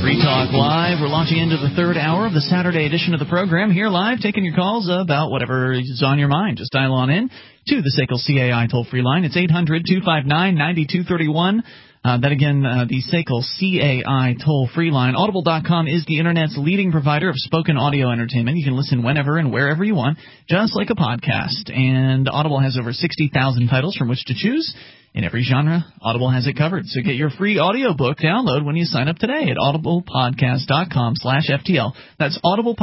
Free Talk Live. We're launching into the third hour of the Saturday edition of the program. Here live, taking your calls about whatever is on your mind. Just dial on in to the SACL CAI toll-free line. It's 800-259-9231. That again, the SACL CAI toll-free line. Audible.com is the Internet's leading provider of spoken audio entertainment. You can listen whenever and wherever you want, just like a podcast. And Audible has over 60,000 titles from which to choose. In every genre, Audible has it covered. So get your free audiobook download when you sign up today at audiblepodcast.com/FTL. That's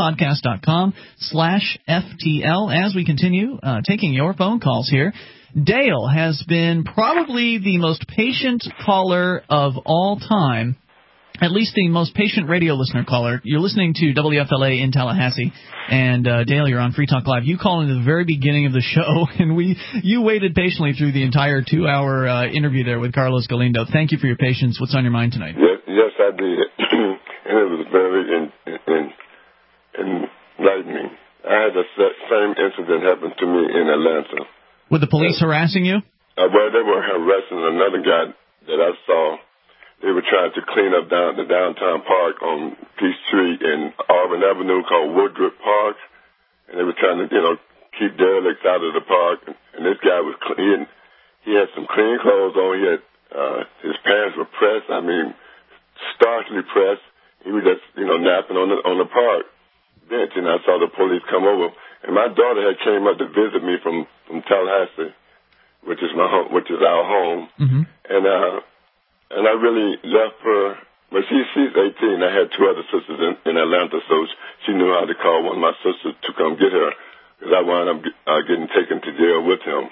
audiblepodcast.com/FTL. As we continue taking your phone calls here, Dale has been probably the most patient caller of all time, at least the most patient radio listener caller. You're listening to WFLA in Tallahassee, and Dale, you're on Free Talk Live. You called in the very beginning of the show, and you waited patiently through the entire 2-hour interview there with Carlos Galindo. Thank you for your patience. What's on your mind tonight? Yes, I did, and it was very enlightening. I had the same incident happen to me in Atlanta. Were the police harassing you? Well, they were harassing another guy that I saw. They were trying to clean up the downtown park on Peachtree and Auburn Avenue called Woodruff Park. And they were trying to, keep derelicts out of the park. And this guy was clean. He had some clean clothes on. He had, his pants were pressed. I mean, starkly pressed. He was just, napping on the park bench. And I saw the police come over. And my daughter had came up to visit me from Tallahassee, which is our home. Mm-hmm. And I really left her. But she's 18. I had two other sisters in Atlanta, so she knew how to call one of my sisters to come get her, because I wound up getting taken to jail with him.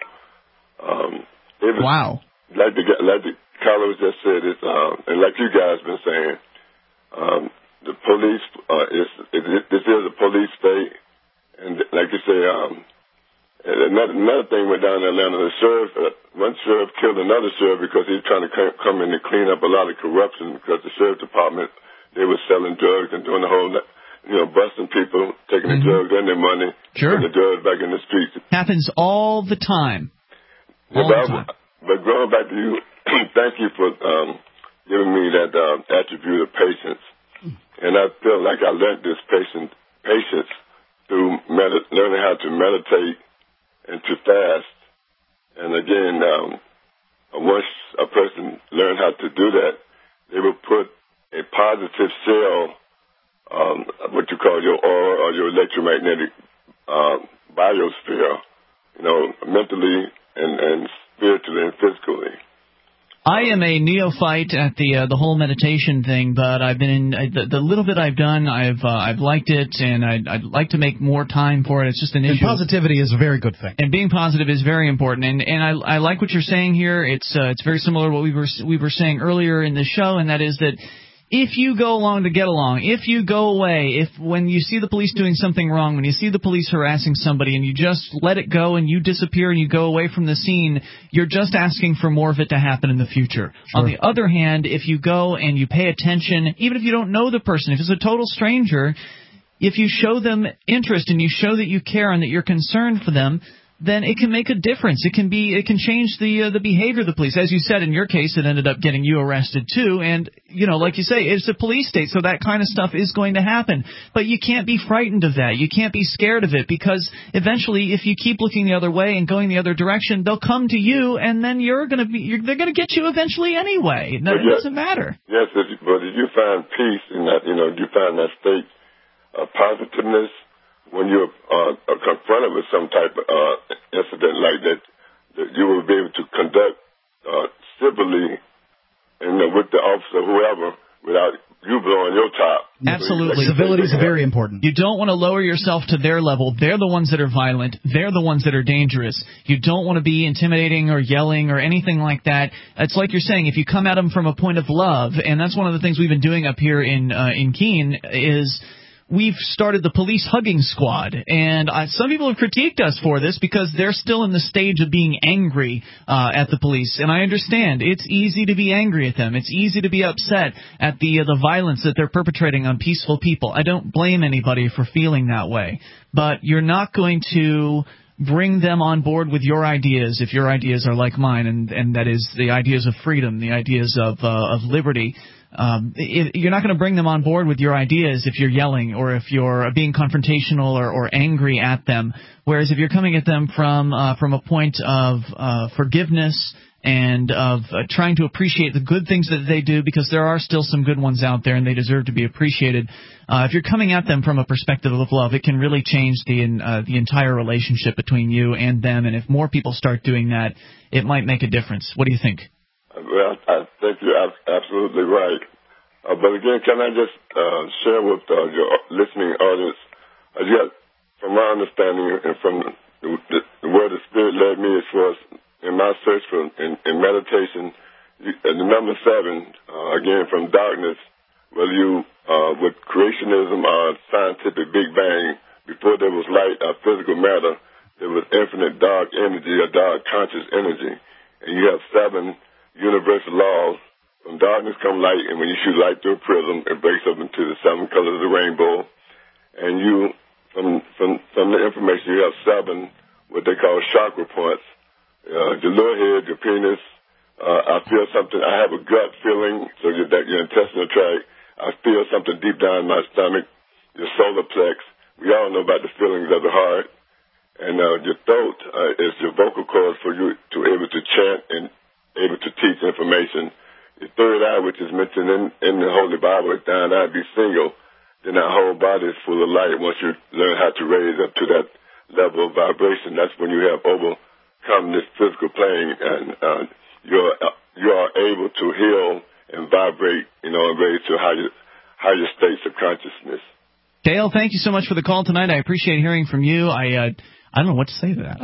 Wow. Like the Carlos just said, and like you guys been saying, the police this is a police state. And like you say, another thing went down in Atlanta. The sheriff, one sheriff killed another sheriff because he was trying to come in and clean up a lot of corruption, because the sheriff department, they were selling drugs and doing the whole, busting people, taking the drugs and their money, putting the drugs back in the streets. Happens all the time. But going back to you, thank you for giving me that attribute of patience. And I feel like I learned this patience through learning how to meditate and to fast. And again, once a person learned how to do that, they will put a positive cell, what you call your aura or your electromagnetic biosphere, mentally and spiritually and physically. I am a neophyte at the whole meditation thing, but I've been the little bit I've done, I've liked it, and I'd like to make more time for it. It's just an issue. And positivity is a very good thing. And being positive is very important. And I like what you're saying here. It's very similar to what we were saying earlier in the show, and that is that if you go along to get along, if you go away, when you see the police doing something wrong, when you see the police harassing somebody and you just let it go and you disappear and you go away from the scene, you're just asking for more of it to happen in the future. Sure. On the other hand, if you go and you pay attention, even if you don't know the person, if it's a total stranger, if you show them interest and you show that you care and that you're concerned for them, then it can make a difference. It can change the behavior of the police. As you said, in your case, it ended up getting you arrested too. And, like you say, it's a police state, so that kind of stuff is going to happen. But you can't be frightened of that. You can't be scared of it, because eventually, if you keep looking the other way and going the other direction, they'll come to you, and then they're going to get you eventually anyway. It doesn't matter. Yes, but if you find peace in that, you find that state of positiveness, when you're confronted with some type of incident like that you will be able to conduct civilly and with the officer, whoever, without you blowing your top. Absolutely. Civility is very important. You don't want to lower yourself to their level. They're the ones that are violent. They're the ones that are dangerous. You don't want to be intimidating or yelling or anything like that. It's like you're saying, if you come at them from a point of love, and that's one of the things we've been doing up here in Keene, is we've started the police hugging squad, and some people have critiqued us for this because they're still in the stage of being angry at the police, and I understand. It's easy to be angry at them. It's easy to be upset at the violence that they're perpetrating on peaceful people. I don't blame anybody for feeling that way, but you're not going to bring them on board with your ideas if your ideas are like mine, and that is the ideas of freedom, the ideas of liberty. you're not going to bring them on board with your ideas if you're yelling or if you're being confrontational or angry at them. Whereas if you're coming at them from a point of forgiveness and of trying to appreciate the good things that they do, because there are still some good ones out there and they deserve to be appreciated. If you're coming at them from a perspective of love, it can really change the entire relationship between you and them. And if more people start doing that, it might make a difference. What do you think? Well, I think you're absolutely right. But again, can I just share with your listening audience, from my understanding and from the where the Spirit led me as far as in my search for in meditation, the number 7, again, from darkness, whether you with creationism or scientific Big Bang, before there was light or physical matter, there was infinite dark energy or dark conscious energy. And you have 7 universal laws. From darkness come light, and when you shoot light through a prism, it breaks up into the 7 colors of the rainbow. And you, from the information, you have 7 what they call chakra points. Your lower head, your penis. I feel something. I have a gut feeling, so your intestinal tract. I feel something deep down in my stomach. Your solar plex. We all know about the feelings of the heart. And your throat is your vocal cords for you to be able to chant and able to teach information. Your third eye, which is mentioned in the Holy Bible, is thine eye be single. Then our whole body is full of light. Once you learn how to raise up to that level of vibration, that's when you have overcome this physical plane, and you are able to heal and vibrate, and raise to higher states of consciousness. Dale, thank you so much for the call tonight. I appreciate hearing from you. I don't know what to say to that.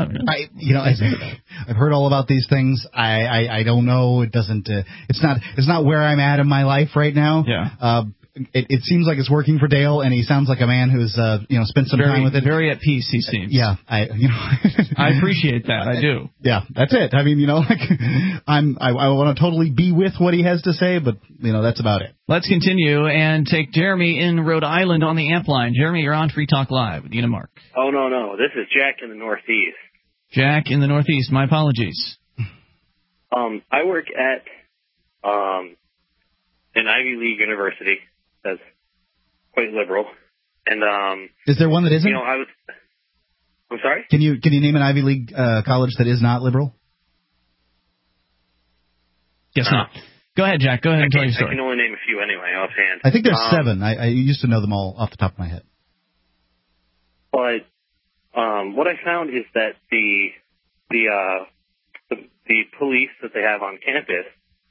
I've heard all about these things. I don't know. It doesn't. It's not where I'm at in my life right now. Yeah. It seems like it's working for Dale, and he sounds like a man who's spent some time with it. Very at peace, he seems. Yeah, I appreciate that. I do. Yeah, that's it. I mean, I want to totally be with what he has to say, but that's about it. Let's continue and take Jeremy in Rhode Island on the amp line. Jeremy, you're on Free Talk Live with Dean and Mark. Oh no, this is Jack in the Northeast. Jack in the Northeast. My apologies. I work at an Ivy League university that's quite liberal, and is there one that isn't? I'm sorry? Can you name an Ivy League college that is not liberal? Guess not. Go ahead, Jack. Go ahead and tell your story. I can only name a few anyway, offhand. I think there's 7. I used to know them all off the top of my head. But what I found is that the police that they have on campus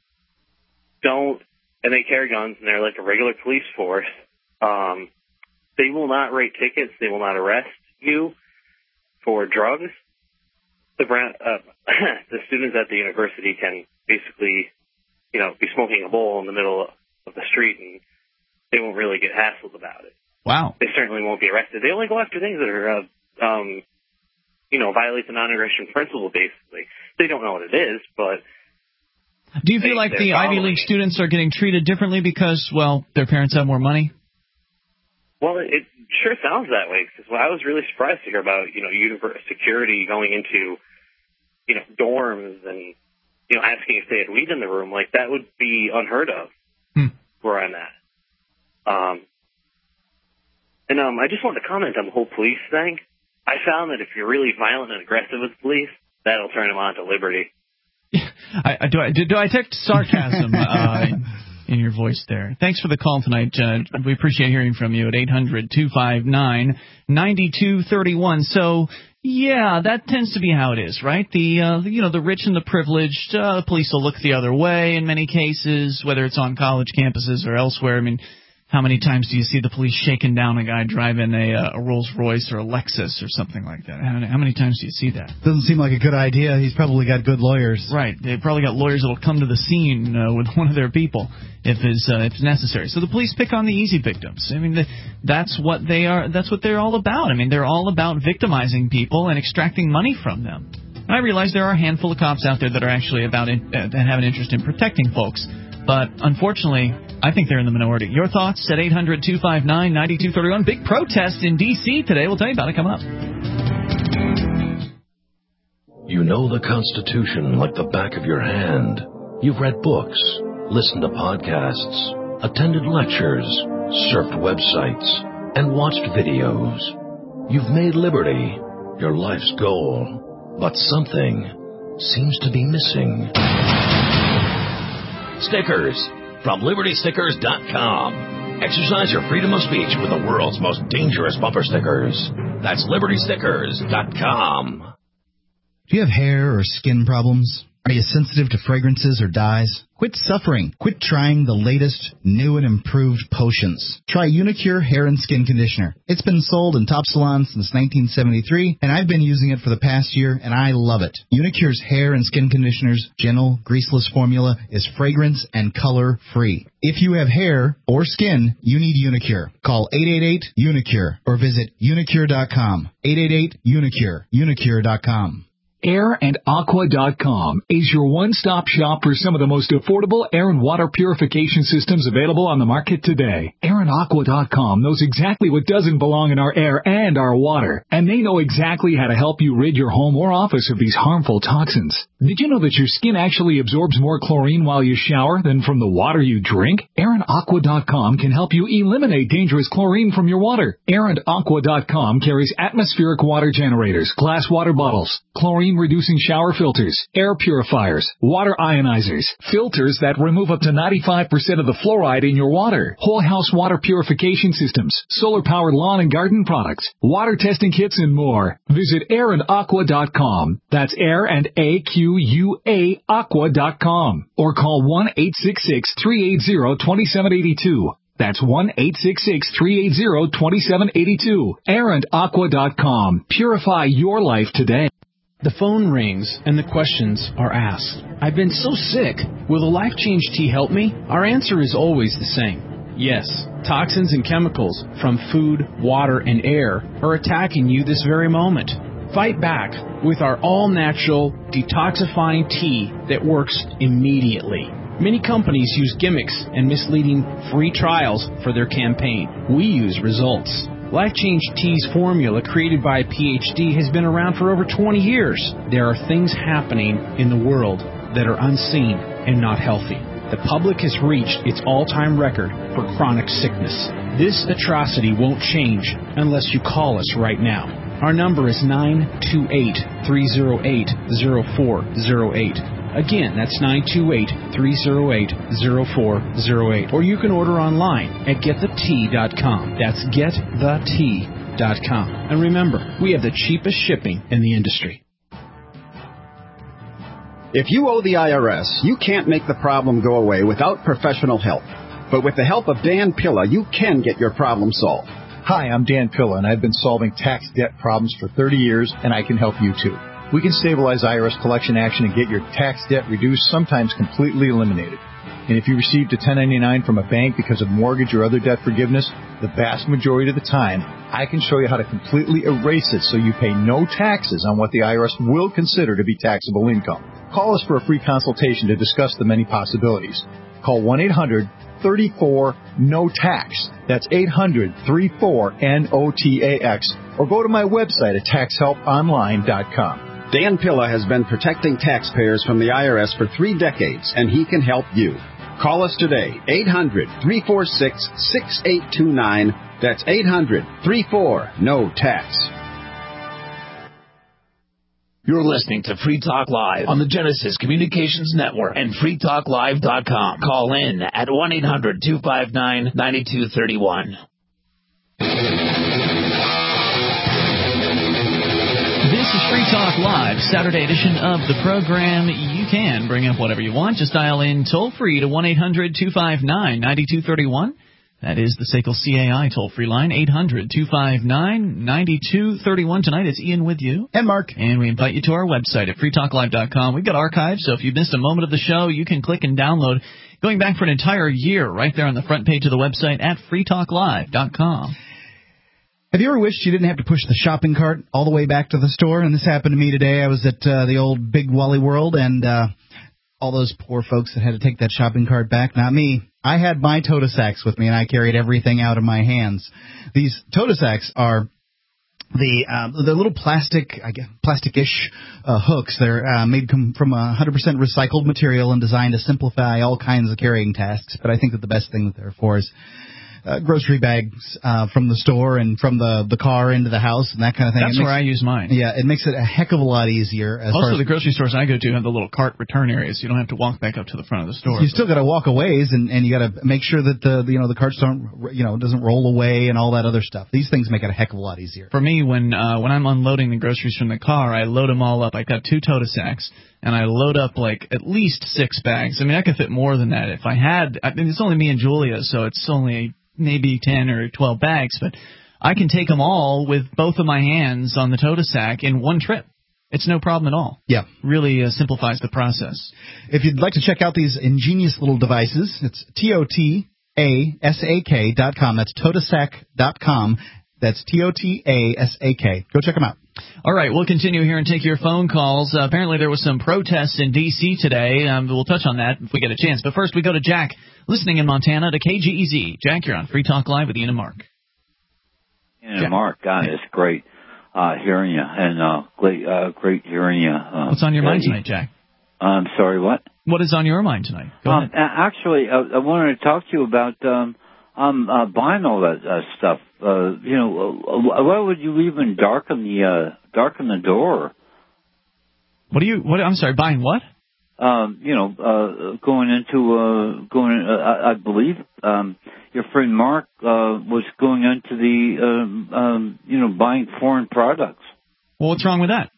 and they carry guns, and they're like a regular police force. They will not write tickets. They will not arrest you for drugs. The students at the university can basically, be smoking a bowl in the middle of the street, and they won't really get hassled about it. Wow. They certainly won't be arrested. They only go after things that are, violate the non-aggression principle, basically. They don't know what it is, but... Do you feel like the Ivy League students are getting treated differently because, their parents have more money? Well, it sure sounds that way, because I was really surprised to hear about, security going into, dorms and, asking if they had weed in the room. Like, that would be unheard of where I'm at. I just wanted to comment on the whole police thing. I found that if you're really violent and aggressive with the police, that'll turn them on to liberty. Do I detect sarcasm in your voice there? Thanks for the call tonight. We appreciate hearing from you at 800-259-9231. So, yeah, that tends to be how it is, right? The rich and the privileged, the police will look the other way in many cases, whether it's on college campuses or elsewhere. I mean, how many times do you see the police shaking down a guy driving a Rolls Royce or a Lexus or something like that? How many times do you see that? Doesn't seem like a good idea. He's probably got good lawyers. Right. They've probably got lawyers that will come to the scene with one of their people if it's necessary. So the police pick on the easy victims. I mean, that's what they are. That's what they're all about. I mean, they're all about victimizing people and extracting money from them. And I realize there are a handful of cops out there that are actually that have an interest in protecting folks. But unfortunately, I think they're in the minority. Your thoughts at 800-259-9231. Big protest in D.C. today. We'll tell you about it coming up. You know the Constitution like the back of your hand. You've read books, listened to podcasts, attended lectures, surfed websites, and watched videos. You've made liberty your life's goal, but something seems to be missing. Stickers from LibertyStickers.com. Exercise your freedom of speech with the world's most dangerous bumper stickers. That's LibertyStickers.com. Do you have hair or skin problems? Are you sensitive to fragrances or dyes? Quit suffering. Quit trying the latest, new, and improved potions. Try Unicure Hair and Skin Conditioner. It's been sold in top salons since 1973, and I've been using it for the past year, and I love it. Unicure's Hair and Skin Conditioner's gentle, greaseless formula is fragrance and color-free. If you have hair or skin, you need Unicure. Call 888-UNICURE or visit unicure.com. 888-UNICURE. Unicure.com. AirandAqua.com is your one-stop shop for some of the most affordable air and water purification systems available on the market today. AirandAqua.com knows exactly what doesn't belong in our air and our water, and they know exactly how to help you rid your home or office of these harmful toxins. Did you know that your skin actually absorbs more chlorine while you shower than from the water you drink? AirandAqua.com can help you eliminate dangerous chlorine from your water. AirandAqua.com carries atmospheric water generators, glass water bottles, chlorine-reducing shower filters, air purifiers, water ionizers, filters that remove up to 95% of the fluoride in your water, whole house water purification systems, solar-powered lawn and garden products, water testing kits, and more. Visit AirandAqua.com. That's Air and AQUA Aqua.com. Or call 1-866-380-2782. That's 1-866-380-2782. AirandAqua.com. Purify your life today. The phone rings and the questions are asked. I've been so sick. Will the Life Change tea help me? Our answer is always the same. Yes, toxins and chemicals from food, water, and air are attacking you this very moment. Fight back with our all-natural detoxifying tea that works immediately. Many companies use gimmicks and misleading free trials for their campaign. We use results. Life Change Tea's formula, created by a PhD, has been around for over 20 years. There are things happening in the world that are unseen and not healthy. The public has reached its all-time record for chronic sickness. This atrocity won't change unless you call us right now. Our number is 928-308-0408. Again, that's 928-308-0408. Or you can order online at getthetea.com. That's getthetea.com. And remember, we have the cheapest shipping in the industry. If you owe the IRS, you can't make the problem go away without professional help. But with the help of Dan Pilla, you can get your problem solved. Hi, I'm Dan Pilla, and I've been solving tax debt problems for 30 years, and I can help you too. We can stabilize IRS collection action and get your tax debt reduced, sometimes completely eliminated. And if you received a 1099 from a bank because of mortgage or other debt forgiveness, the vast majority of the time, I can show you how to completely erase it so you pay no taxes on what the IRS will consider to be taxable income. Call us for a free consultation to discuss the many possibilities. Call 1-800-34-NO-TAX. That's 800-34-NOTAX. Or go to my website at taxhelponline.com. Dan Pilla has been protecting taxpayers from the IRS for 3 decades, and he can help you. Call us today, 800-346-6829. That's 800-34-NO-TAX. You're listening to Free Talk Live on the Genesis Communications Network and freetalklive.com. Call in at 1-800-259-9231. This is Free Talk Live, Saturday edition of the program. You can bring up whatever you want. Just dial in toll-free to 1-800-259-9231. That is the SACL CAI toll-free line, 800-259-9231. Tonight it's Ian with you. And Mark. And we invite you to our website at freetalklive.com. We've got archives, so if you missed a moment of the show, you can click and download going back for an entire year right there on the front page of the website at freetalklive.com. Have you ever wished you didn't have to push the shopping cart all the way back to the store? And this happened to me today. I was at the old Big Wally World, and all those poor folks that had to take that shopping cart back, not me. I had my tote sacks with me, and I carried everything out of my hands. These tote sacks are the little plastic-ish hooks. They're made from 100% recycled material and designed to simplify all kinds of carrying tasks. But I think that the best thing that they're for is grocery bags from the store and from the car into the house and that kind of thing. That's where I use mine. Yeah, it makes it a heck of a lot easier. Most of the grocery stores I go to have the little cart return areas. You don't have to walk back up to the front of the store. You still got to walk a ways, and you got to make sure that the carts doesn't roll away and all that other stuff. These things make it a heck of a lot easier. For me, when I'm unloading the groceries from the car, I load them all up. I got 2 tote sacks. And I load up like at least 6 bags. I mean, I could fit more than that if I had. I mean, it's only me and Julia, so it's only maybe 10 or 12 bags, but I can take them all with both of my hands on the tote sack in one trip. It's no problem at all. Yeah. Really simplifies the process. If you'd like to check out these ingenious little devices, it's TOTASAK.com. That's totasac.com. That's TOTASAK. Go check them out. All right, we'll continue here and take your phone calls. Apparently there was some protests in D.C. today. We'll touch on that if we get a chance. But first we go to Jack, listening in Montana to KGEZ. Jack, you're on Free Talk Live with Ian and Mark. Ian and Mark, God, it's great hearing you, and great hearing you. What's on your mind tonight, Jack? I'm sorry, what? What is on your mind tonight? Go ahead. Actually, I wanted to talk to you about buying all that stuff. Why would you even darken the door? I'm sorry, buying what? I believe your friend Mark was going into the buying foreign products. Well, what's wrong with that?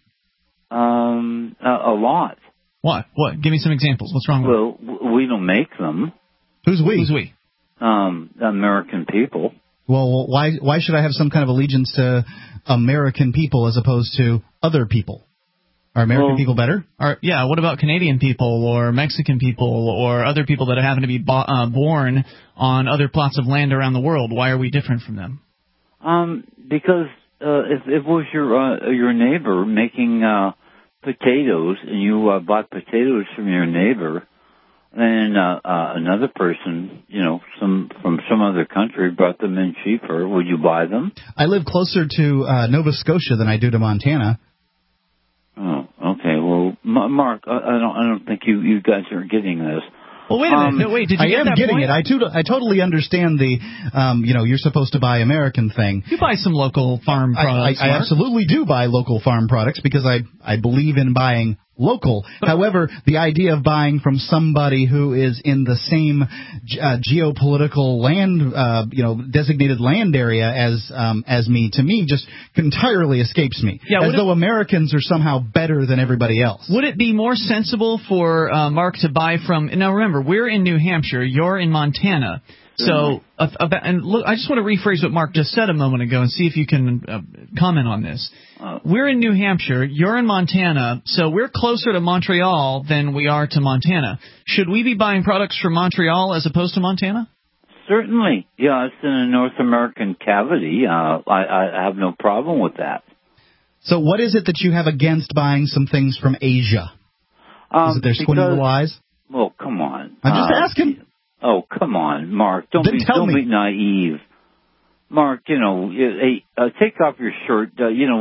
A lot. What? Give me some examples. What's wrong with it? Well, we don't make them. Who's we? Who's we? American people. Well, why should I have some kind of allegiance to American people as opposed to other people? Are American people better? What about Canadian people or Mexican people or other people that happen to be born on other plots of land around the world? Why are we different from them? Because if it was your neighbor making potatoes and you bought potatoes from your neighbor, and another person, from some other country brought them in cheaper, would you buy them? I live closer to Nova Scotia than I do to Montana. Oh, okay. Well, Mark, I don't think you guys are getting this. Well, wait a minute. Wait, did you get that getting point? it. I totally understand the, you're supposed to buy American thing. You buy some local farm products. I absolutely do buy local farm products because I believe in buying local. However, the idea of buying from somebody who is in the same geopolitical land, designated land area as me, to me, just entirely escapes me. Yeah, though Americans are somehow better than everybody else. Would it be more sensible for Mark to buy from? Now, remember, we're in New Hampshire. You're in Montana. So, and look, I just want to rephrase what Mark just said a moment ago and see if you can comment on this. We're in New Hampshire, you're in Montana, so we're closer to Montreal than we are to Montana. Should we be buying products from Montreal as opposed to Montana? Certainly. Yeah, it's in a North American cavity. I have no problem with that. So what is it that you have against buying some things from Asia? Is it their squinty little eyes? Well, come on. I'm just asking. Oh, come on, Mark. Don't be naive. Mark, take off your shirt,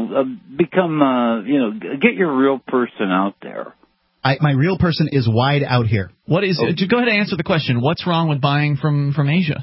become, get your real person out there. My real person is wide out here. What is? Go ahead and answer the question. What's wrong with buying from Asia?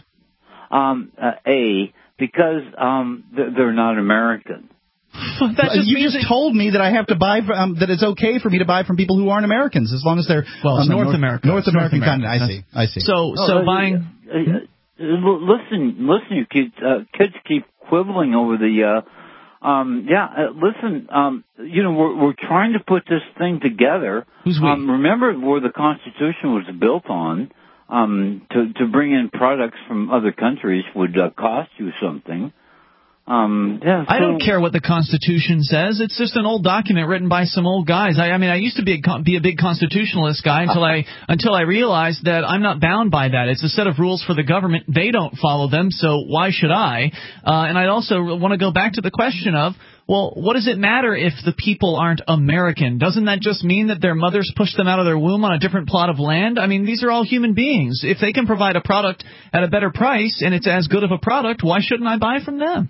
Because they're not American. You just told me that I have to buy that it's okay for me to buy from people who aren't Americans as long as they're North America. North American continent. I see. So buying. Listen, you kids keep quibbling over the. Listen. We're trying to put this thing together. Who's we? Remember where the Constitution was built on. To bring in products from other countries would cost you something. I don't care what the Constitution says. It's just an old document written by some old guys. I mean, I used to be a big constitutionalist guy until I realized that I'm not bound by that. It's a set of rules for the government. They don't follow them, so why should I? And I also want to go back to the question of, well, what does it matter if the people aren't American? Doesn't that just mean that their mothers pushed them out of their womb on a different plot of land? I mean, these are all human beings. If they can provide a product at a better price and it's as good of a product, why shouldn't I buy from them?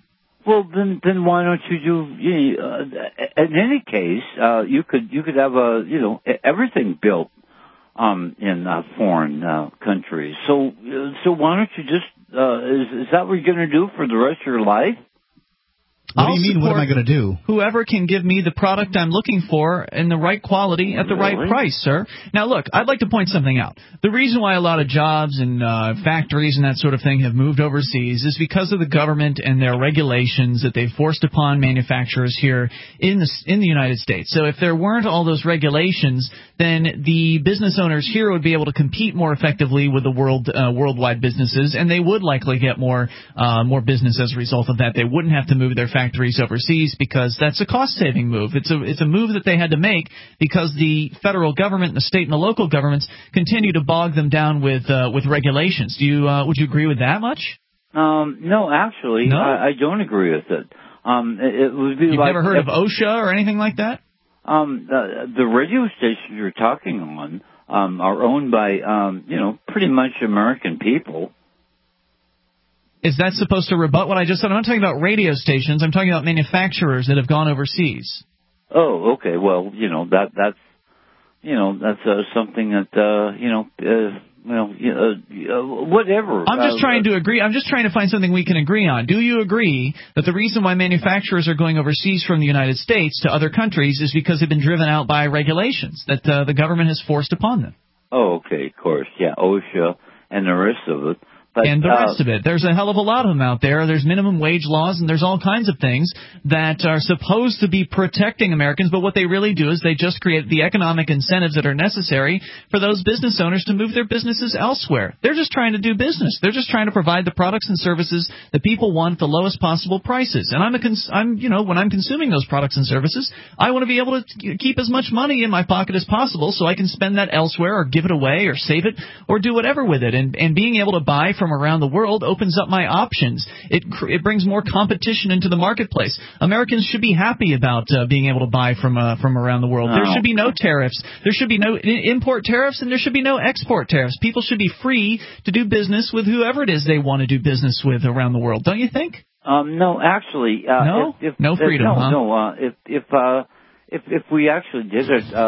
Well, then why don't you do? In any case, you could have everything built in foreign countries. So why don't you just? Is that what you're going to do for the rest of your life? What do you mean, what am I going to do? Whoever can give me the product I'm looking for in the right quality at the right price, sir. Now, look, I'd like to point something out. The reason why a lot of jobs and factories and that sort of thing have moved overseas is because of the government and their regulations that they've forced upon manufacturers here in the United States. So if there weren't all those regulations, then the business owners here would be able to compete more effectively with the worldwide businesses, and they would likely get more business as a result of that. They wouldn't have to move their factories overseas because that's a cost-saving move. It's a move that they had to make because the federal government, the state and the local governments continue to bog them down with regulations. Would you agree with that much? No, actually, no? I don't agree with it. It would be. You've never heard of OSHA or anything like that? The radio stations you're talking on are owned by pretty much American people. Is that supposed to rebut what I just said? I'm not talking about radio stations. I'm talking about manufacturers that have gone overseas. Oh, okay. Well, that's something that whatever. I'm just trying to agree. I'm just trying to find something we can agree on. Do you agree that the reason why manufacturers are going overseas from the United States to other countries is because they've been driven out by regulations that the government has forced upon them? Oh, okay, of course, yeah, OSHA and the rest of it. But, and the rest of it. There's a hell of a lot of them out there. There's minimum wage laws, and there's all kinds of things that are supposed to be protecting Americans, but what they really do is they just create the economic incentives that are necessary for those business owners to move their businesses elsewhere. They're just trying to do business. They're just trying to provide the products and services that people want at the lowest possible prices. And when I'm consuming those products and services, I want to be able to keep as much money in my pocket as possible so I can spend that elsewhere or give it away or save it or do whatever with it. And being able to buy from around the world opens up my options. It brings more competition into the marketplace. Americans should be happy about being able to buy from around the world. There should be no tariffs. There should be no import tariffs, and there should be no export tariffs. People should be free to do business with whoever it is they want to do business with around the world. Don't you think? No, actually, no freedom. No, If we actually did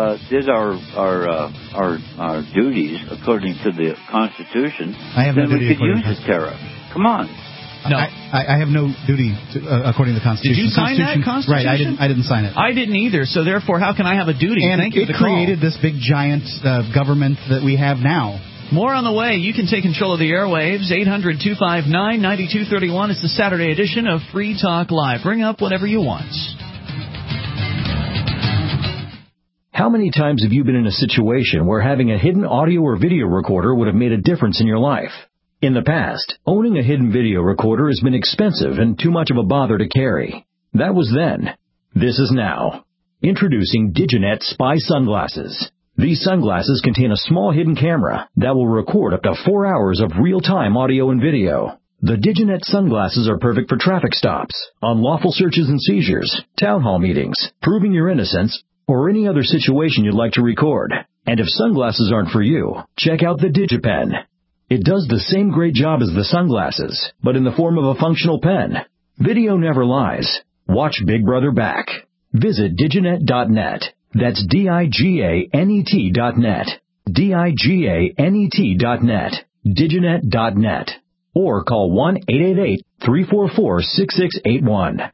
our duties according to the Constitution, then we could use the tariff. Come on. No, I have no duty according to the Constitution. Did you sign that Constitution? Right, I didn't sign it. I didn't either. So therefore, how can I have a duty? And Thank you it created this big giant government that we have now. More on the way. You can take control of the airwaves. 800-259-9231. It's the Saturday edition of Free Talk Live. Bring up whatever you want. How many times have you been in a situation where having a hidden audio or video recorder would have made a difference in your life? In the past, owning a hidden video recorder has been expensive and too much of a bother to carry. That was then. This is now. Introducing Diginet Spy Sunglasses. These sunglasses contain a small hidden camera that will record up to 4 hours of real-time audio and video. The Diginet sunglasses are perfect for traffic stops, unlawful searches and seizures, town hall meetings, proving your innocence, or any other situation you'd like to record. And if sunglasses aren't for you, check out the DigiPen. It does the same great job as the sunglasses, but in the form of a functional pen. Video never lies. Watch Big Brother back. Visit Diginet.net. That's Diganet.net. Diganet.net. Diginet.net. Or call 1-888-344-6681.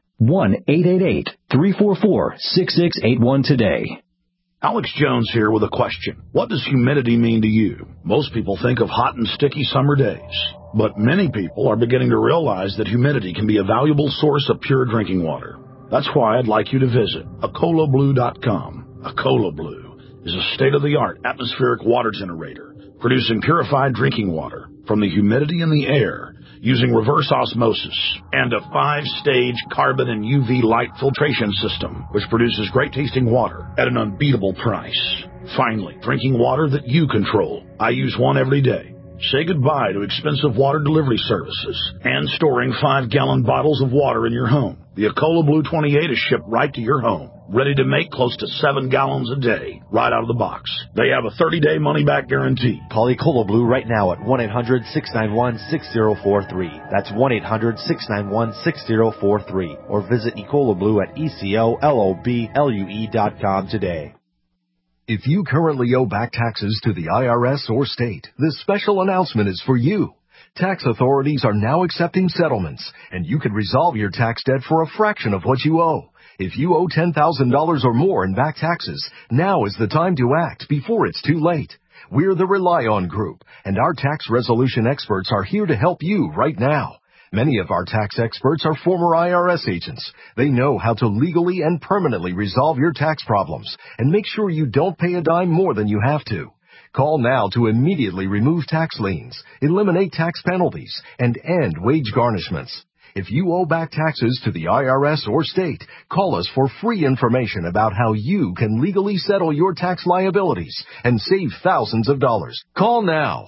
1-888-344-6681 today. Alex Jones here with a question. What does humidity mean to you? Most people think of hot and sticky summer days, but many people are beginning to realize that humidity can be a valuable source of pure drinking water. That's why I'd like you to visit AcolaBlue.com. Acola Blue is a state-of-the-art atmospheric water generator, producing purified drinking water from the humidity in the air using reverse osmosis and a 5-stage carbon and UV light filtration system, which produces great-tasting water at an unbeatable price. Finally, drinking water that you control. I use one every day. Say goodbye to expensive water delivery services and storing 5-gallon bottles of water in your home. The Acola Blue 28 is shipped right to your home, ready to make close to 7 gallons a day right out of the box. They have a 30-day money-back guarantee. Call Ecola Blue right now at 1-800-691-6043. That's 1-800-691-6043. Or visit Ecola Blue at ECOLOBLUE.com today. If you currently owe back taxes to the IRS or state, this special announcement is for you. Tax authorities are now accepting settlements, and you can resolve your tax debt for a fraction of what you owe. If you owe $10,000 or more in back taxes, now is the time to act before it's too late. We're the Rely On Group, and our tax resolution experts are here to help you right now. Many of our tax experts are former IRS agents. They know how to legally and permanently resolve your tax problems and make sure you don't pay a dime more than you have to. Call now to immediately remove tax liens, eliminate tax penalties, and end wage garnishments. If you owe back taxes to the IRS or state, call us for free information about how you can legally settle your tax liabilities and save thousands of dollars. Call now.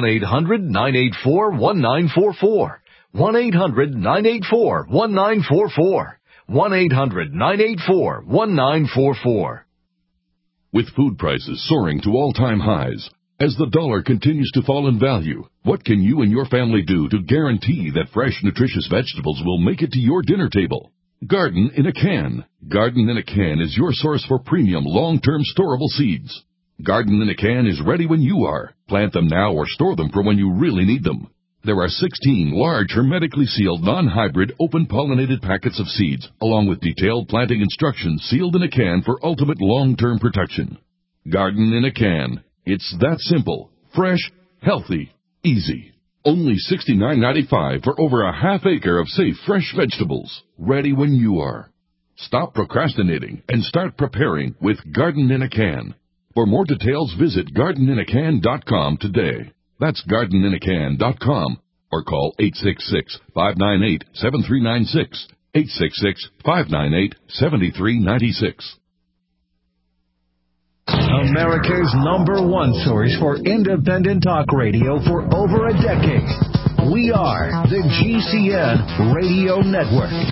1-800-984-1944. 1-800-984-1944. 1-800-984-1944. With food prices soaring to all-time highs, as the dollar continues to fall in value, what can you and your family do to guarantee that fresh, nutritious vegetables will make it to your dinner table? Garden in a Can. Garden in a Can is your source for premium, long-term storable seeds. Garden in a Can is ready when you are. Plant them now or store them for when you really need them. There are 16 large, hermetically sealed, non-hybrid, open-pollinated packets of seeds, along with detailed planting instructions sealed in a can for ultimate long-term protection. Garden in a Can. It's that simple, fresh, healthy, easy. Only $69.95 for over a half acre of safe, fresh vegetables, ready when you are. Stop procrastinating and start preparing with Garden in a Can. For more details, visit gardeninacan.com today. That's gardeninacan.com or call 866-598-7396, 866-598-7396. America's #1 source for independent talk radio for over a decade. We are the GCN Radio Network.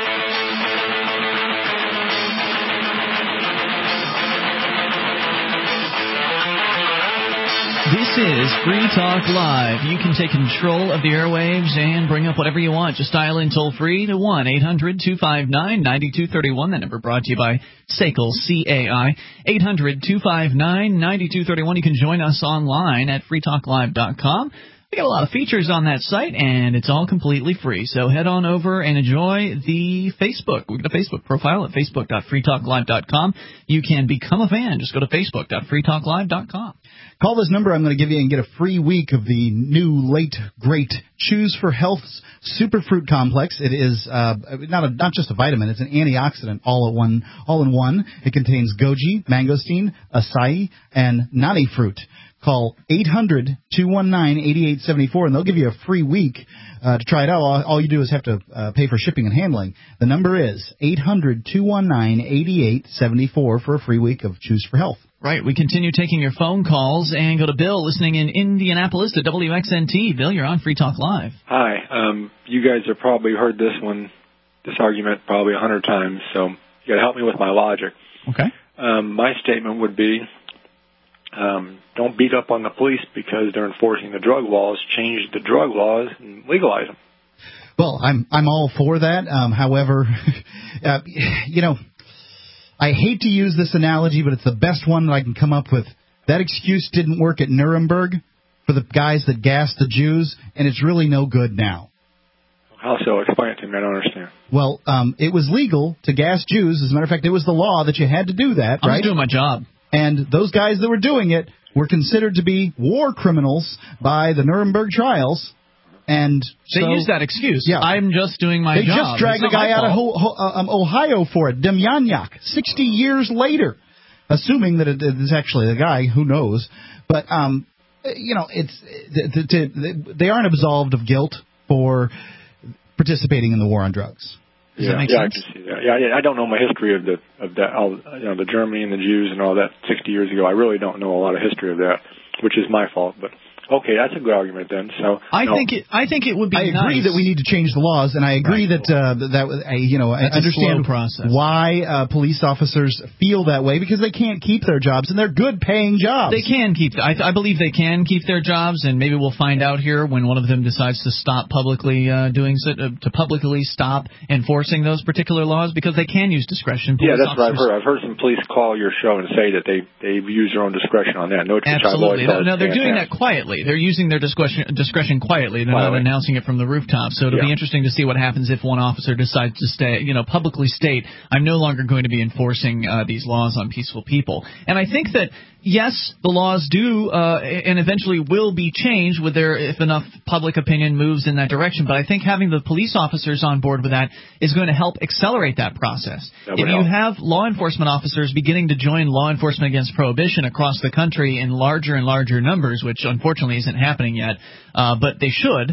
This is Free Talk Live. You can take control of the airwaves and bring up whatever you want. Just dial in toll-free to 1-800-259-9231. That number brought to you by SACL, C-A-I. 800-259-9231. You can join us online at freetalklive.com. We got a lot of features on that site, and it's all completely free. So head on over and enjoy the Facebook. We've got a Facebook profile at facebook.freetalklive.com. You can become a fan. Just go to facebook.freetalklive.com. Call this number I'm going to give you and get a free week of the new late great Choose for Health's Superfruit Complex. It is not just a vitamin; it's an antioxidant all in one. It contains goji, mangosteen, acai, and nani fruit. Call 800-219-8874, and they'll give you a free week to try it out. All you do is have to pay for shipping and handling. The number is 800-219-8874 for a free week of Choose for Health. Right. We continue taking your phone calls and go to Bill listening in Indianapolis to WXNT. Bill, you're on Free Talk Live. Hi. You guys have probably heard this argument probably 100 times, so you got to help me with my logic. Okay. My statement would be, don't beat up on the police because they're enforcing the drug laws. Change the drug laws and legalize them. Well, I'm all for that. However, I hate to use this analogy, but it's the best one that I can come up with. That excuse didn't work at Nuremberg for the guys that gassed the Jews, and it's really no good now. How so? Explain it to me. I don't understand. Well, it was legal to gas Jews. As a matter of fact, it was the law that you had to do that, right? I'm doing my job. And those guys that were doing it were considered to be war criminals by the Nuremberg trials. And they use that excuse. Yeah. I'm just doing my job. They just dragged the guy out of Ohio for it, Demjanjuk, 60 years later, assuming that it is actually the guy. Who knows? But they aren't absolved of guilt for participating in the war on drugs. Does that make sense? I can see that. Yeah, I don't know my history of that, the Germany and the Jews and all that 60 years ago. I really don't know a lot of history of that, which is my fault. But Okay, that's a good argument then. So I think it would be. I agree that we need to change the laws, and I agree that I understand why police officers feel that way, because they can't keep their jobs, and they're good paying jobs. They can keep. I believe they can keep their jobs, and maybe we'll find out here when one of them decides to stop publicly to publicly stop enforcing those particular laws, because they can use discretion. Yeah, that's what I've heard. I've heard some police call your show and say that they've used their own discretion on that. Absolutely. No, they're doing that quietly. They're using their discretion quietly. They're not announcing it from the rooftop. So it'll be interesting to see what happens if one officer decides to publicly state, I'm no longer going to be enforcing these laws on peaceful people. And I think that, yes, the laws do and eventually will be changed if enough public opinion moves in that direction. But I think having the police officers on board with that is going to help accelerate that process. If you have law enforcement officers beginning to join law enforcement against prohibition across the country in larger and larger numbers, which unfortunately isn't happening yet, but they should.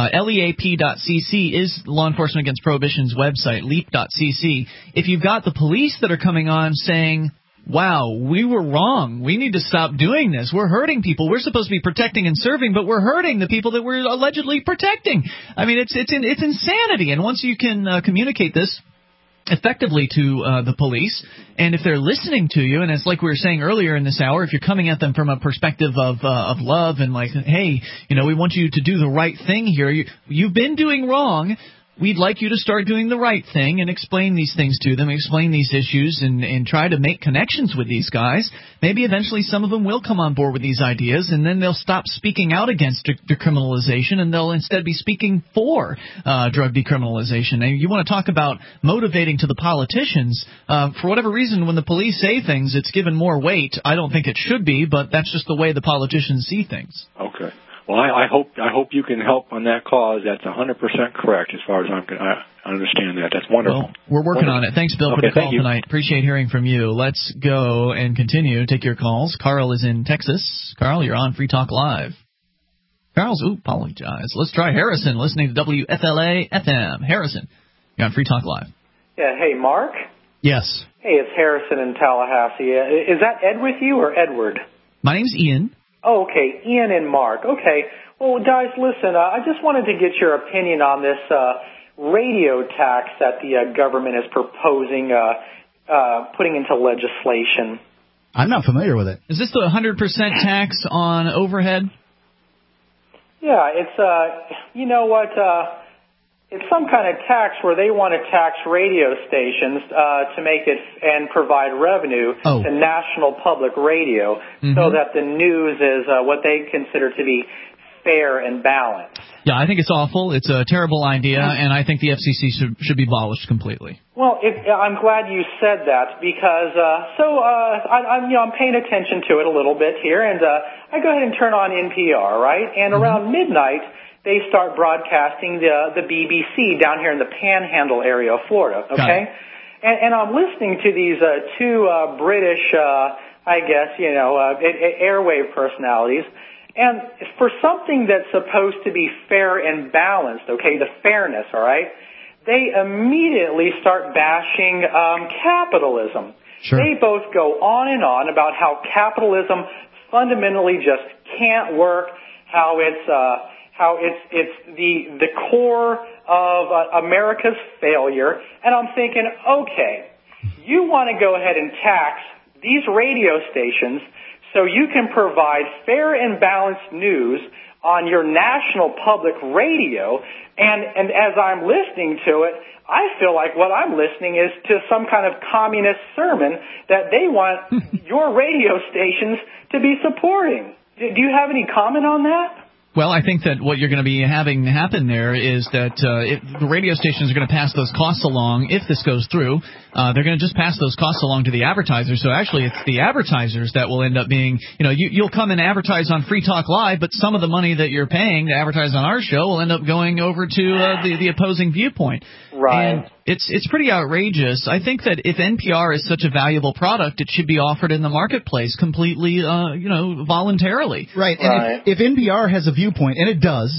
LEAP.cc is Law Enforcement Against Prohibition's website, LEAP.cc. If you've got the police that are coming on saying, wow, we were wrong, we need to stop doing this, we're hurting people, we're supposed to be protecting and serving, but we're hurting the people that we're allegedly protecting. I mean, it's insanity. And once you can communicate this effectively to the police, and if they're listening to you, and it's like we were saying earlier in this hour, if you're coming at them from a perspective of love and like, hey, we want you to do the right thing here, you've been doing wrong, we'd like you to start doing the right thing and explain these things to them, explain these issues, and try to make connections with these guys. Maybe eventually some of them will come on board with these ideas, and then they'll stop speaking out against decriminalization, and they'll instead be speaking for drug decriminalization. And you want to talk about motivating to the politicians. For whatever reason, when the police say things, it's given more weight. I don't think it should be, but that's just the way the politicians see things. Okay. Well, I hope you can help on that cause. That's 100% correct as far as I understand that. That's wonderful. Well, we're working on it. Thanks, Bill, for the call tonight. Appreciate hearing from you. Let's go and continue. Take your calls. Carl is in Texas. Carl, you're on Free Talk Live. Carl's, apologize. Let's try Harrison, listening to WFLA-FM. Harrison, you're on Free Talk Live. Yeah, hey, Mark? Yes. Hey, it's Harrison in Tallahassee. Is that Ed with you or Edward? My name's Ian. Oh, okay, Ian and Mark. Okay. Well, guys, listen, I just wanted to get your opinion on this radio tax that the government is proposing putting into legislation. I'm not familiar with it. Is this the 100% tax on overhead? Yeah, it's, you know what, it's some kind of tax where they want to tax radio stations to make it and provide revenue to national public radio so that the news is what they consider to be fair and balanced. Yeah, I think it's awful. It's a terrible idea, and I think the FCC should be abolished completely. Well, I'm glad you said that because I'm paying attention to it a little bit here, and I go ahead and turn on NPR, right? And around midnight, they start broadcasting the BBC down here in the Panhandle area of Florida, okay? And I'm listening to these two British, airwave personalities, and for something that's supposed to be fair and balanced, okay, the fairness, all right, they immediately start bashing capitalism. Sure. They both go on and on about how capitalism fundamentally just can't work, how it's the core of America's failure. And I'm thinking, okay, you want to go ahead and tax these radio stations so you can provide fair and balanced news on your national public radio, and as I'm listening to it, I feel like what I'm listening is to some kind of communist sermon that they want your radio stations to be supporting. Do you have any comment on that? Well, I think that what you're going to be having happen there is that the radio stations are going to pass those costs along. If this goes through, they're going to just pass those costs along to the advertisers. So actually, it's the advertisers that will end up being, you'll come and advertise on Free Talk Live, but some of the money that you're paying to advertise on our show will end up going over to the opposing viewpoint. Right. It's pretty outrageous. I think that if NPR is such a valuable product, it should be offered in the marketplace completely, voluntarily. Right. And if NPR has a viewpoint, and it does,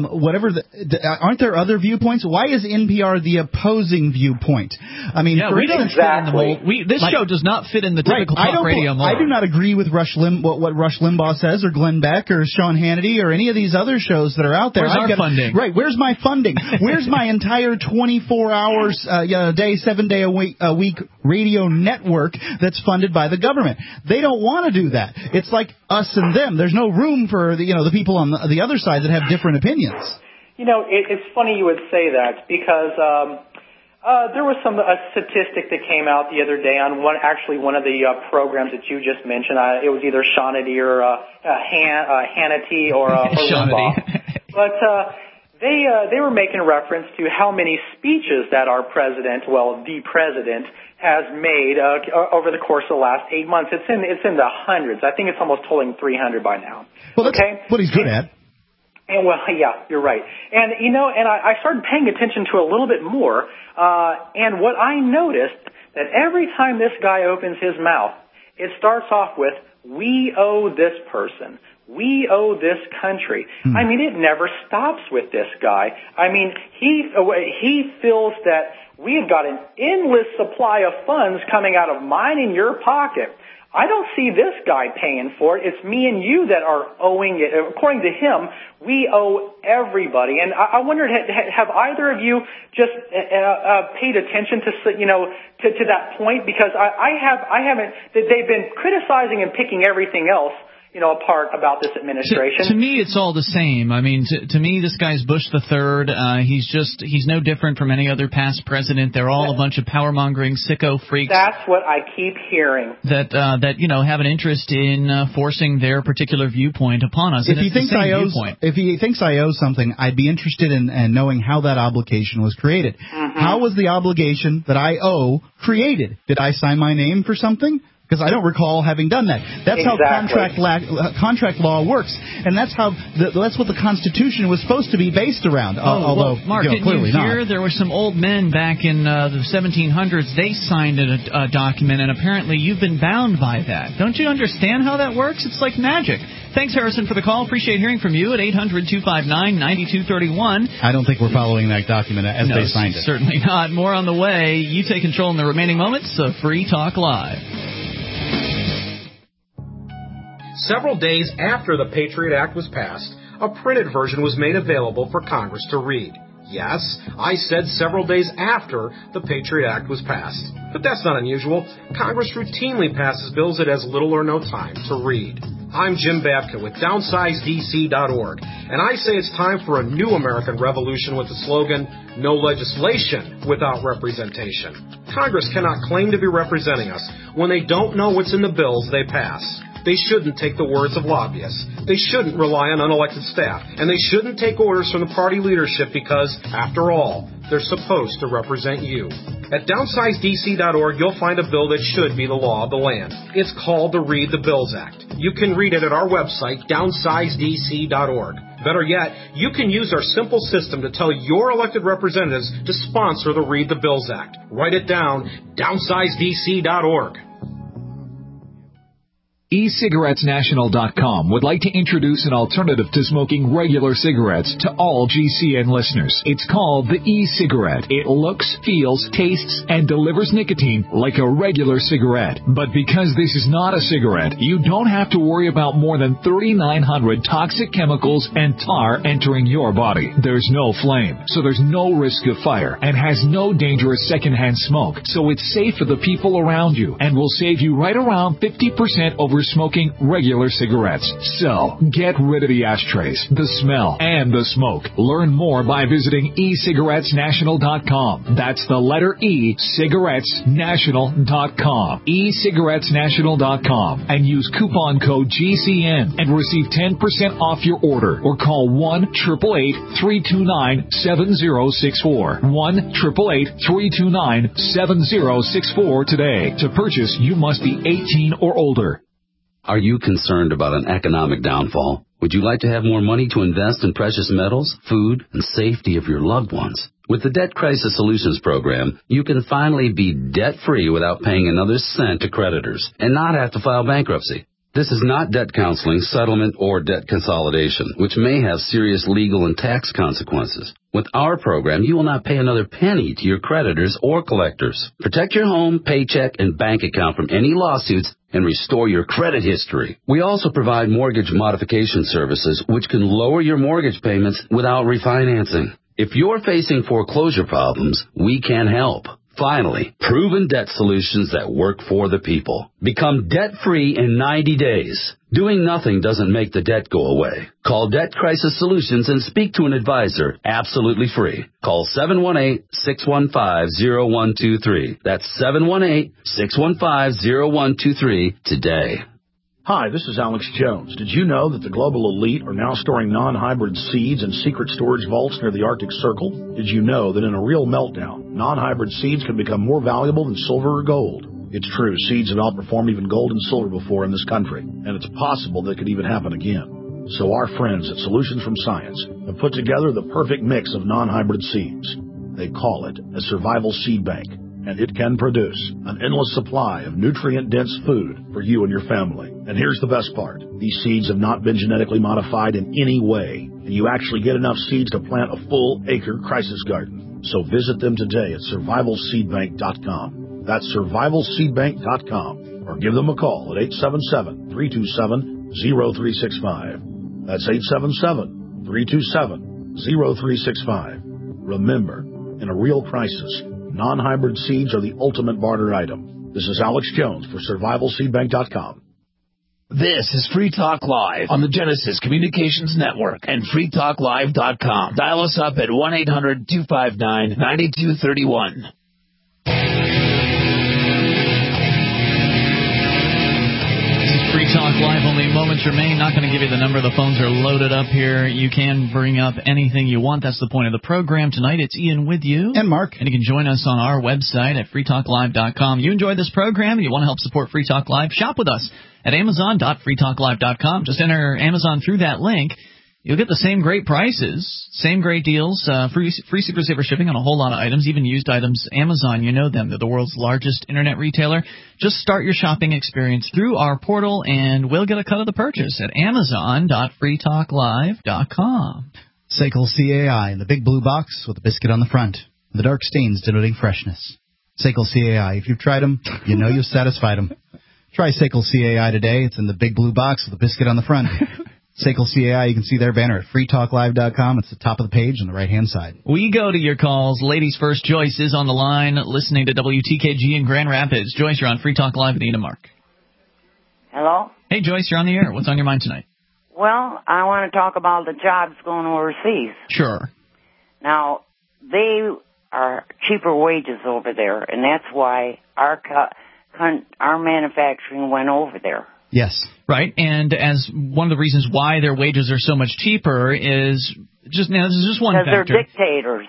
aren't there other viewpoints? Why is NPR the opposing viewpoint? I mean, yeah, we don't fit in the mold. This show does not fit in the typical talk radio mold. I do not agree with what Rush Limbaugh says, or Glenn Beck, or Sean Hannity, or any of these other shows that are out there. Where's our funding? Right. Where's my funding? Where's my entire 24 hours a day, 7 day a week radio network that's funded by the government? They don't want to do that. It's like us and them. There's no room for the people on the other side that have different opinions. It's funny you would say that, because there was a statistic that came out the other day on one of the programs that you just mentioned. It was either Hannity or Hannity or Limbaugh. But they were making reference to how many speeches that our president, the president, has made over the course of the last 8 months. It's in the hundreds. I think it's almost totaling 300 by now. Well, that's what he's good at. And yeah, you're right. And I started paying attention to it a little bit more. And what I noticed, that every time this guy opens his mouth, it starts off with, "We owe this person. We owe this country." I mean, it never stops with this guy. I mean, he feels that we have got an endless supply of funds coming out of mine and your pocket. I don't see this guy paying for it. It's me and you that are owing it. According to him, we owe everybody. And I wondered, have either of you just paid attention to that point? Because I haven't. They've been criticizing and picking everything else apart about this administration. To me, it's all the same. I mean, to me, this guy's Bush the Third. He's no different from any other past president. They're all a bunch of power-mongering sicko freaks. That's what I keep hearing. That have an interest in forcing their particular viewpoint upon us. If he thinks I owe something, I'd be interested in knowing how that obligation was created. Mm-hmm. How was the obligation that I owe created? Did I sign my name for something? Because I don't recall having done that. That's exactly how contract law works, and that's what the Constitution was supposed to be based around. Although, Mark, didn't clearly you hear not. There were some old men back in the 1700s. They signed a document, and apparently you've been bound by that. Don't you understand how that works? It's like magic. Thanks, Harrison, for the call. Appreciate hearing from you at 800-259-9231. I don't think we're following that document as they signed it. Certainly not. More on the way. You take control in the remaining moments of Free Talk Live. Several days after the Patriot Act was passed, a printed version was made available for Congress to read. Yes, I said several days after the Patriot Act was passed. But that's not unusual. Congress routinely passes bills it has little or no time to read. I'm Jim Babka with DownsizeDC.org, and I say it's time for a new American revolution with the slogan, "No legislation without representation." Congress cannot claim to be representing us when they don't know what's in the bills they pass. They shouldn't take the words of lobbyists. They shouldn't rely on unelected staff. And they shouldn't take orders from the party leadership because, after all, they're supposed to represent you. At DownsizeDC.org, you'll find a bill that should be the law of the land. It's called the Read the Bills Act. You can read it at our website, DownsizeDC.org. Better yet, you can use our simple system to tell your elected representatives to sponsor the Read the Bills Act. Write it down, DownsizeDC.org. eCigarettesNational.com would like to introduce an alternative to smoking regular cigarettes to all GCN listeners. It's called the e-cigarette. It looks, feels, tastes, and delivers nicotine like a regular cigarette. But because this is not a cigarette, you don't have to worry about more than 3,900 toxic chemicals and tar entering your body. There's no flame, so there's no risk of fire, and has no dangerous secondhand smoke. So it's safe for the people around you and will save you right around 50% over smoking regular cigarettes. So, get rid of the ashtrays, the smell, and the smoke. Learn more by visiting eCigarettesNational.com. That's the letter E, cigarettesnational.com. eCigarettesNational.com. And use coupon code GCN and receive 10% off your order. Or call 1-888-329-7064. 1-888-329-7064 today. To purchase, you must be 18 or older. Are you concerned about an economic downfall? Would you like to have more money to invest in precious metals, food, and safety of your loved ones? With the Debt Crisis Solutions Program, you can finally be debt-free without paying another cent to creditors and not have to file bankruptcy. This is not debt counseling, settlement, or debt consolidation, which may have serious legal and tax consequences. With our program, you will not pay another penny to your creditors or collectors. Protect your home, paycheck, and bank account from any lawsuits and restore your credit history. We also provide mortgage modification services, which can lower your mortgage payments without refinancing. If you're facing foreclosure problems, we can help. Finally, proven debt solutions that work for the people. Become debt-free in 90 days. Doing nothing doesn't make the debt go away. Call Debt Crisis Solutions and speak to an advisor absolutely free. Call 718-615-0123. That's 718-615-0123 today. Hi, this is Alex Jones. Did you know that the global elite are now storing non-hybrid seeds in secret storage vaults near the Arctic Circle? Did you know that in a real meltdown, non-hybrid seeds can become more valuable than silver or gold? It's true, seeds have outperformed even gold and silver before in this country, and it's possible that could even happen again. So our friends at Solutions from Science have put together the perfect mix of non-hybrid seeds. They call it a survival seed bank, and it can produce an endless supply of nutrient-dense food for you and your family. And here's the best part. These seeds have not been genetically modified in any way, and you actually get enough seeds to plant a full-acre crisis garden. So visit them today at survivalseedbank.com. That's survivalseedbank.com. Or give them a call at 877-327-0365. That's 877-327-0365. Remember, in a real crisis, non-hybrid seeds are the ultimate barter item. This is Alex Jones for survivalseedbank.com. This is Free Talk Live on the Genesis Communications Network and freetalklive.com. Dial us up at 1-800-259-9231. Free Talk Live, only moments remain. Not going to give you the number. The phones are loaded up here. You can bring up anything you want. That's the point of the program tonight. It's Ian with you. And Mark. And you can join us on our website at freetalklive.com. You enjoy this program and you want to help support Free Talk Live, shop with us at amazon.freetalklive.com. Just enter Amazon through that link. You'll get the same great prices, same great deals, free Super Saver shipping on a whole lot of items, even used items. Amazon, you know them. They're the world's largest internet retailer. Just start your shopping experience through our portal, and we'll get a cut of the purchase at amazon.freetalklive.com. SACL CAI, the big blue box with a biscuit on the front. The dark stains denoting freshness. SACL CAI, if you've tried them, you know you've satisfied them. Try SACL CAI today. It's in the big blue box with a biscuit on the front. SACL CAI, you can see their banner at freetalklive.com. It's the top of the page on the right-hand side. We go to your calls. Ladies first. Joyce is on the line, listening to WTKG in Grand Rapids. Joyce, you're on Free Talk Live with Ian and Mark. Hello? Hey, Joyce, you're on the air. What's on your mind tonight? Well, I want to talk about the jobs going overseas. Sure. Now, they are cheaper wages over there, and that's why our manufacturing went over there. Yes. Right, and as one of the reasons why their wages are so much cheaper is just now. This is just one factor. Because they're dictators.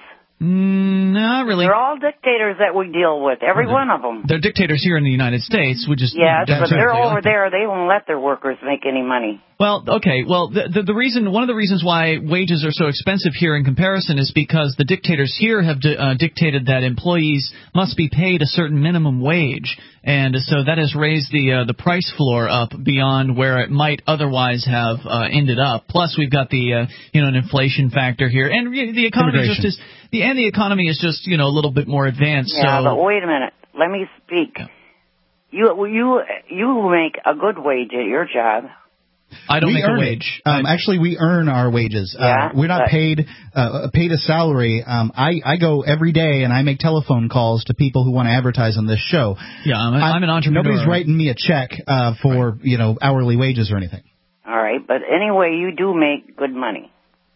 Not really. They're all dictators that we deal with, every one of them. They're dictators here in the United States. We just yes, but they're over there. They won't let their workers make any money. Well, okay. Well, the reason, one of the reasons why wages are so expensive here in comparison is because the dictators here have dictated that employees must be paid a certain minimum wage, and so that has raised the price floor up beyond where it might otherwise have ended up. Plus, we've got the an inflation factor here, and the economy just is the economy is just a little bit more advanced. Yeah, so. But wait a minute. Let me speak. Yeah. You make a good wage at your job. I don't make a wage. Actually, we earn our wages. Yeah, we're not paid a salary. I go every day and I make telephone calls to people who want to advertise on this show. Yeah, I'm an entrepreneur. Nobody's writing me a check for hourly wages or anything. All right, but anyway, you do make good money.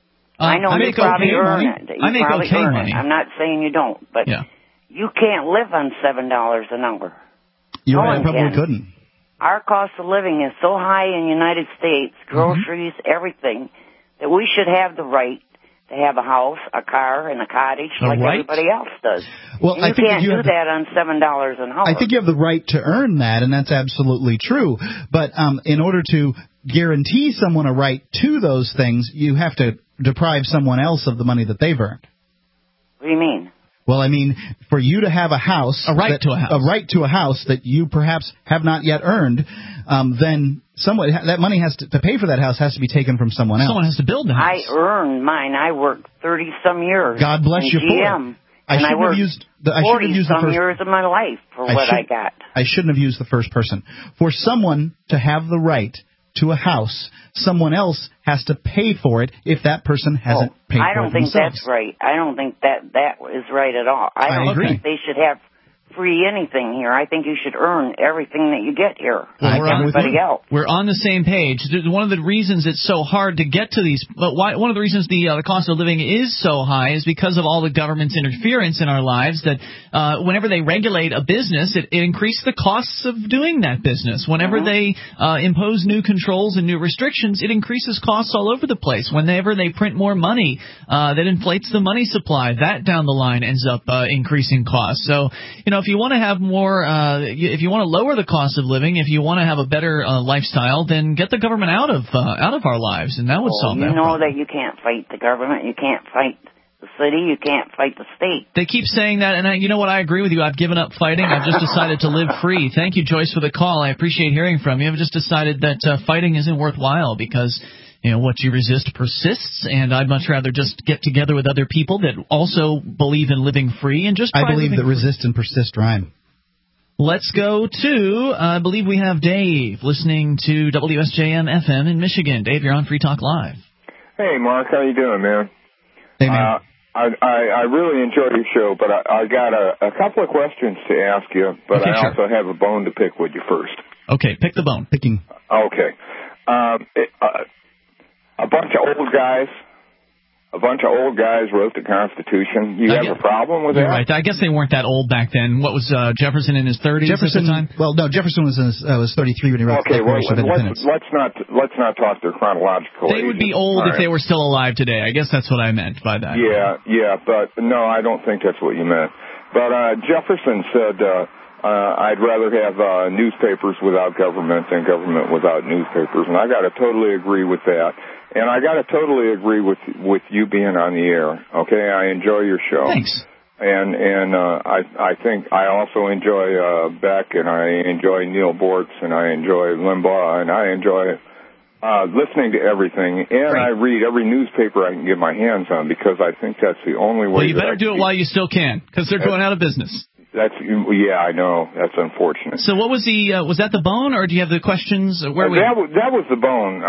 I know you probably earn it. I make okay money. I'm not saying you don't, but you can't live on $7 an hour. You're right, I probably couldn't. Our cost of living is so high in the United States, groceries, everything, that we should have the right to have a house, a car, and a cottage everybody else does. Well, and you can't do that on $7 an hour. I think you have the right to earn that, and that's absolutely true. But in order to guarantee someone a right to those things, you have to deprive someone else of the money that they've earned. What do you mean? Well, I mean, for you to have a house, a right to a house that you perhaps have not yet earned, then that money has to pay for that house has to be taken from someone else. Someone has to build the house. I earned mine. I worked 30-some years. God bless you for GM, it. I shouldn't have used the 40-some years of my life for what I got. I shouldn't have used the first person. For someone to have the right to a house, someone else has to pay for it if that person hasn't paid for it themselves. I don't think that's right. I don't think that is right at all. I don't think they should have free anything here. I think you should earn everything that you get here, like everybody else. We're on the same page. One of the reasons it's so hard to get to these, one of the reasons the cost of living is so high is because of all the government's interference in our lives. That whenever they regulate a business, it increases the costs of doing that business. Whenever they impose new controls and new restrictions, it increases costs all over the place. Whenever they print more money, that inflates the money supply. That down the line ends up increasing costs. So, if you want to have more, if you want to lower the cost of living, if you want to have a better lifestyle, then get the government out of our lives, and that would solve that problem. You know that you can't fight the government, you can't fight the city, you can't fight the state. They keep saying that, and you know what? I agree with you. I've given up fighting. I've just decided to live free. Thank you, Joyce, for the call. I appreciate hearing from you. I've just decided that fighting isn't worthwhile because what you resist persists, and I'd much rather just get together with other people that also believe in living free and just. I believe that resist and persist rhyme. Let's go to, I believe we have Dave listening to WSJM FM in Michigan. Dave, you're on Free Talk Live. Hey, Mark, how you doing, man? Hey, man. I really enjoy your show, but I got a couple of questions to ask you, but I also have a bone to pick with you first. Okay, pick the bone. Picking. Okay. A bunch of old guys wrote the Constitution. You have a problem with that? You're right. I guess they weren't that old back then. What was Jefferson in his 30s at the time? Well, no, Jefferson was 33 when he wrote the Declaration of Independence. Let's not talk their chronological They would be old if they were still alive today. I guess that's what I meant by that. Yeah, but no, I don't think that's what you meant. But Jefferson said, I'd rather have newspapers without government than government without newspapers, and I got to totally agree with that. And I got to totally agree with you being on the air. Okay, I enjoy your show. Thanks. And I think I also enjoy Beck, and I enjoy Neil Bortz, and I enjoy Limbaugh, and I enjoy listening to everything. And I read every newspaper I can get my hands on because I think that's the only way. Well, you better do it while you still can, because they're going out of business. I know. That's unfortunate. So what was was that the bone, or do you have the questions? That was the bone.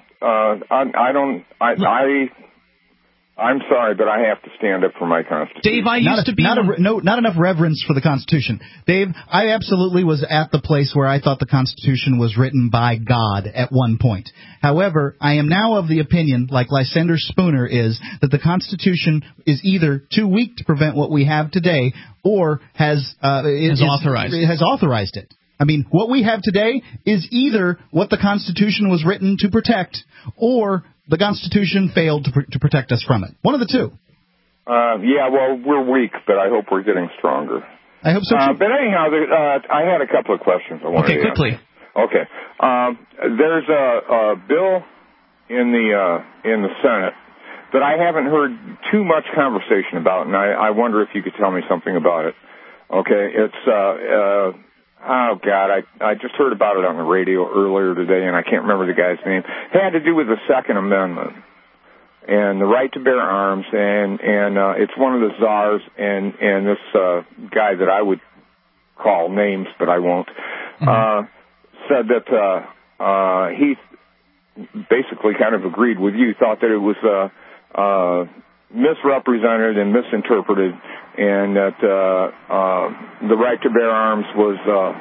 I'm sorry, but I have to stand up for my Constitution. Dave, I used to be not enough reverence for the Constitution. Dave, I absolutely was at the place where I thought the Constitution was written by God at one point. However, I am now of the opinion, like Lysander Spooner is, that the Constitution is either too weak to prevent what we have today, or has authorized it. I mean, what we have today is either what the Constitution was written to protect, or the Constitution failed to protect us from it. One of the two. Well, we're weak, but I hope we're getting stronger. I hope so, too. But anyhow, I had a couple of questions I wanted to ask. Quickly. Okay. There's a bill in the Senate that I haven't heard too much conversation about, and I wonder if you could tell me something about it. Okay. It's oh, God, I just heard about it on the radio earlier today, and I can't remember the guy's name. It had to do with the Second Amendment and the right to bear arms, and it's one of the czars, and this guy that I would call names, but I won't, said that he basically kind of agreed with you, thought that it was misrepresented and misinterpreted, and that the right to bear arms was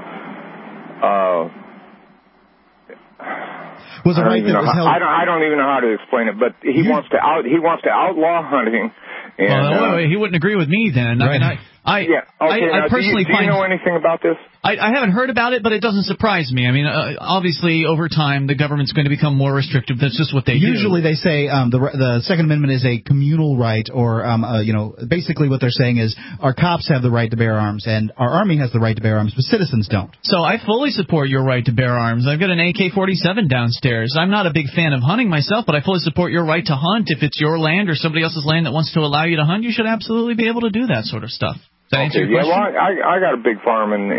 a right that was held. I don't even know how to explain it, but he wants to outlaw hunting. And, he wouldn't agree with me then. Right. I mean, Okay. Now, personally do you know anything about this? I haven't heard about it, but it doesn't surprise me. I mean, obviously, over time, the government's going to become more restrictive. That's just what they do. Usually they say the Second Amendment is a communal right, or, basically what they're saying is our cops have the right to bear arms, and our Army has the right to bear arms, but citizens don't. So I fully support your right to bear arms. I've got an AK-47 downstairs. I'm not a big fan of hunting myself, but I fully support your right to hunt. If it's your land or somebody else's land that wants to allow you to hunt, you should absolutely be able to do that sort of stuff. Does that answer your question? Well, I got a big farm, and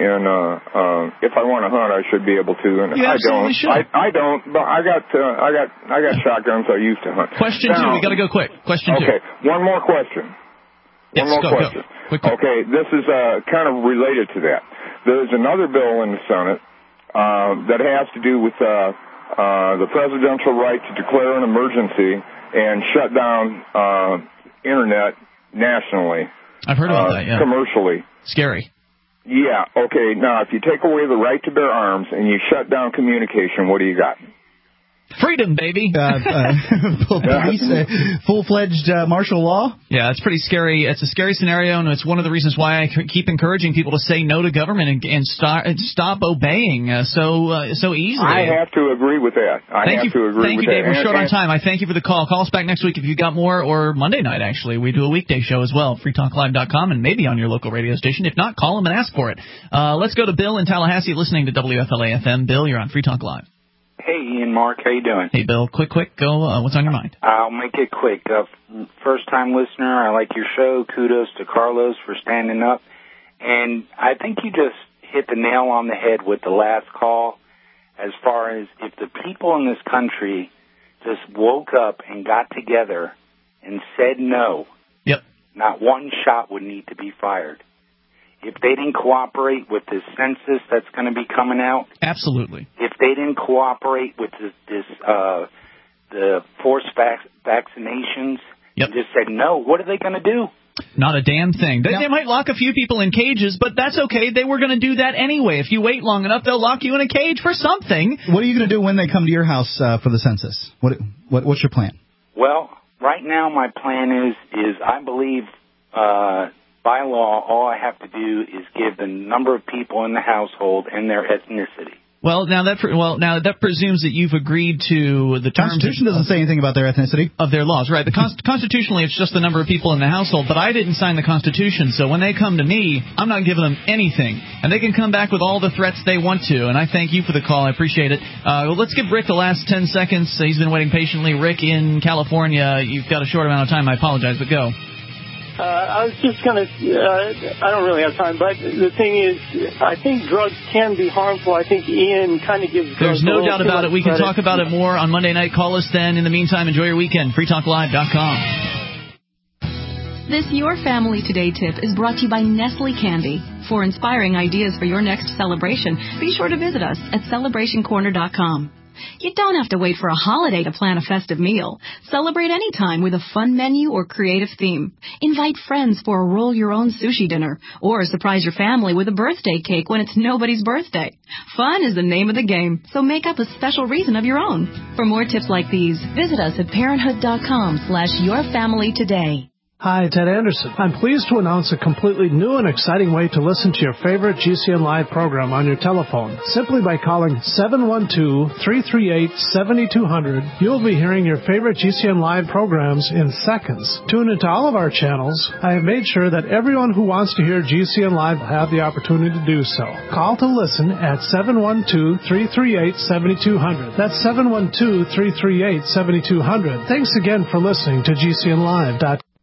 if I want to hunt, I should be able to. And you absolutely should. I don't, but I got shotguns I used to hunt. Question two. We got to go quick. Question two. Okay, one more question. Yes, one more question. Quick. Okay, this is kind of related to that. There's another bill in the Senate that has to do with the presidential right to declare an emergency and shut down Internet nationally. I've heard about that, yeah. Commercially. Scary. Yeah, okay. Now, if you take away the right to bear arms and you shut down communication, what do you got? Freedom, baby. Police, full-fledged martial law? Yeah, it's pretty scary. It's a scary scenario, and it's one of the reasons why I keep encouraging people to say no to government and stop obeying so easily. I have to agree with that. Thank you, Dave. We're short on time. I thank you for the call. Call us back next week if you got more, or Monday night, actually. We do a weekday show as well, freetalklive.com, and maybe on your local radio station. If not, call them and ask for it. Let's go to Bill in Tallahassee, listening to WFLA-FM. Bill, you're on Free Talk Live. Hey, Ian, Mark, how you doing? Hey, Bill, quick, go. What's on your mind? I'll make it quick. First-time listener, I like your show. Kudos to Carlos for standing up. And I think you just hit the nail on the head with the last call as far as if the people in this country just woke up and got together and said no, not one shot would need to be fired. If they didn't cooperate with this census that's going to be coming out, absolutely. If they didn't cooperate with the forced vaccinations, and just said no, what are they going to do? Not a damn thing. They might lock a few people in cages, but that's okay. They were going to do that anyway. If you wait long enough, they'll lock you in a cage for something. What are you going to do when they come to your house for the census? What's your plan? Well, right now my plan is I believe by law, all I have to do is give the number of people in the household and their ethnicity. Well, now that presumes that you've agreed to the terms. Constitution doesn't say anything about their ethnicity. Of their laws, right. Constitutionally, it's just the number of people in the household, but I didn't sign the Constitution, so when they come to me, I'm not giving them anything. And they can come back with all the threats they want to, and I thank you for the call. I appreciate it. Let's give Rick the last 10 seconds. He's been waiting patiently. Rick in California, you've got a short amount of time. I apologize, but go. I was just going to, I don't really have time, but the thing is, I think drugs can be harmful. I think Ian kind of gives drugs. There's no doubt about it. We can talk about it more on Monday night. Call us then. In the meantime, enjoy your weekend. freetalklive.com. This Your Family Today tip is brought to you by Nestle Candy. For inspiring ideas for your next celebration, be sure to visit us at celebrationcorner.com. You don't have to wait for a holiday to plan a festive meal. Celebrate anytime with a fun menu or creative theme. Invite friends for a roll-your-own sushi dinner, or surprise your family with a birthday cake when it's nobody's birthday. Fun is the name of the game, so make up a special reason of your own. For more tips like these, visit us at parenthood.com/yourfamilytoday. Hi, Ted Anderson. I'm pleased to announce a completely new and exciting way to listen to your favorite GCN Live program on your telephone. Simply by calling 712-338-7200, you'll be hearing your favorite GCN Live programs in seconds. Tune into all of our channels. I have made sure that everyone who wants to hear GCN Live will have the opportunity to do so. Call to listen at 712-338-7200. That's 712-338-7200. Thanks again for listening to GCNLive.com.